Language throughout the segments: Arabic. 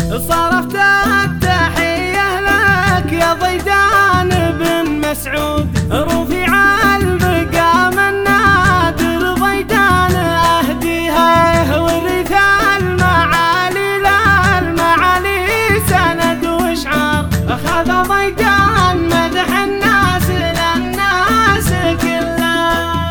صرفت التحية لك يا ضيدان بن مسعود، رفيع المقام النادر ضيدان أهديها ورث المعالي للمعالي سند وشعار. أخذ ضيدان مدح الناس للناس كلها.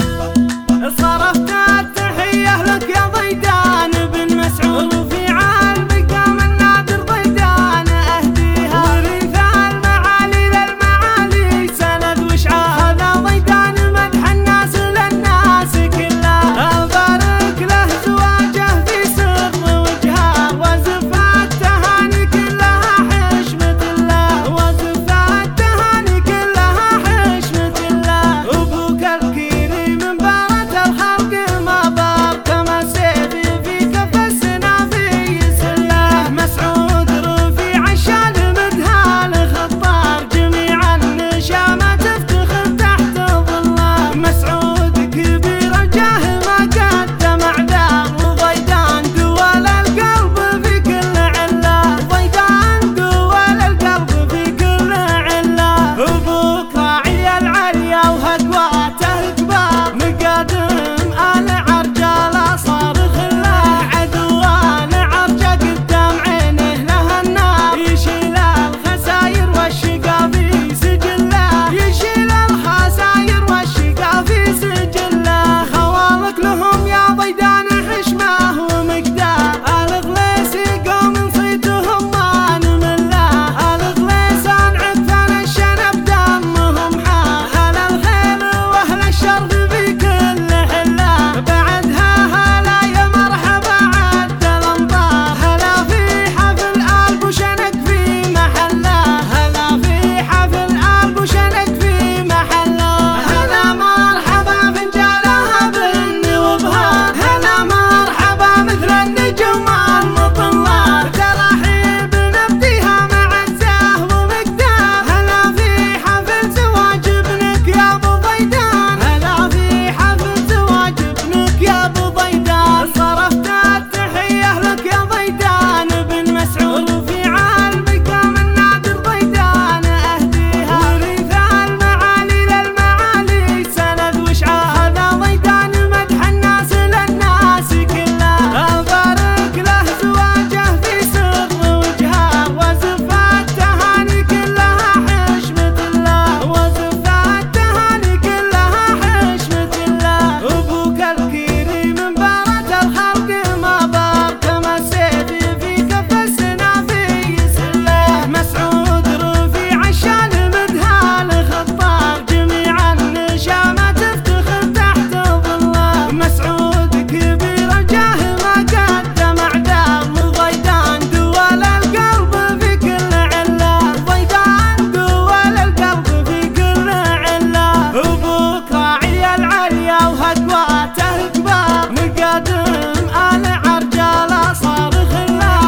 صرفت التحية لك يا ضيدان بن مسعود، رفيع المقام النادر ضيدان أهديها ورث المعالي للمعالي سند وشعار. هذا ضيدان مدح الناس للناس كلها. أبارك له زواجه في سر وجهار، وزف التهاني كلها حشمة الله، وزف التهاني كلها حشمة الله. أبوك الكريم مبارة الخلق مبار، كما سيف في كف السنافي سله. مسعود رفيع الشان مدهان خطار، جميع النشامة تفتخر تحت ظله. مسعود كبير الجاه ما قدم أعذار، وضيدان دول القلب في كل علة، ضيدان دول القلب في كل علة. أبوك راعي العليا وهدواته كبار، مقادم آل عرجالة صارخ له. عدوان عرجة قدام عينه له النار، يشيل الخساير والشقا في سجله، يشيل الخساير والشقا في سجله. خوالك لهم يا ضيدان حشمه ومقدار، الغليسي قوم صيتهم ما نمله، الغليسان عدفان الشنب دمهم حار. هلا الخيل واهل الشرف في كل حله، بعدها هلا يا مرحبا عد الامطار. هلا في حفل آل بوشنك في محله، هلا في حفل آل بوشنك في محله. هلا مرحبا فنجالها بن وبهار، هلا مرحبا مثل النجوم المطلات. ترحيب نبديها مع الزاه ومقدار، هلا في حفل زواج ابنك يا ابو ضيدان، هلا في حفل زواج ابنك يا ابو ضيدان. صرفت التحية لك يا ضيدان بن مسعود، رفيع المقام النادر ضيدان أهديها ورث المعالي للمعالي سند وشعار. هذا ضيدان مدح الناس للناس كلها. أبارك له زواجه في سر وجهار، وزف التهاني كلها حشمة الله، وزف التهاني كلها حشمة الله. أبوك الكريم مبارة الخلق مبار، كما سيف في كف السنافي سله. مسعود رفيع الشان مدهان خطار، جميع النشامة تفتخر تحت ظله. مسعود كبير الجاه ما قدم أعذار، وضيدان دول القلب في كل علة، ضيدان دول القلب في كل علة. أبوك راعي العليا وهدواته كبار، مقادم آل عرجالة صارخ له.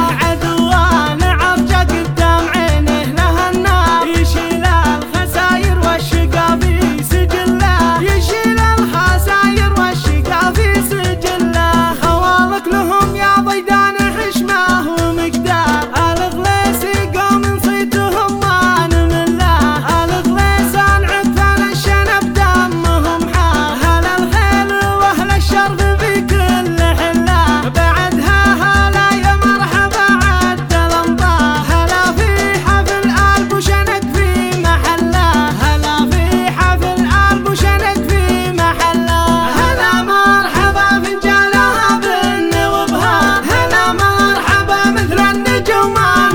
عدوان عرجة قدام عينه له النار، يشيل الخساير والشقا في سجله، يشيل الخساير والشقا في سجله. خوالك لهم يا ضيدان حشمه ومقدار، الغليسي قوم صيتهم ما نمله، الغليسان عدفان الشنب دمهم حار. هلا الخيل واهل الشرف في كل حله، بعدها هلا يا مرحبا عد الامطار. هلا في حفل آل بوشنك في محله، هلا في حفل آل بوشنك في محله. هلا مرحبا فنجالها بن وبهار، هلا مرحبا مثل النجوم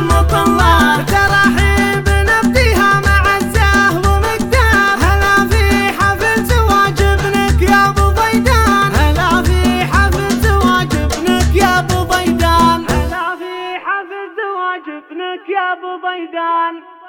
المطلات. ترحيب نبديها مع الزاه ومقدار، هلا في حفل زواج ابنك يا ابو ضيدان، هلا في حفل زواج ابنك يا ابو ضيدان، هلا في حفل زواج ابنك يا ابو ضيدان.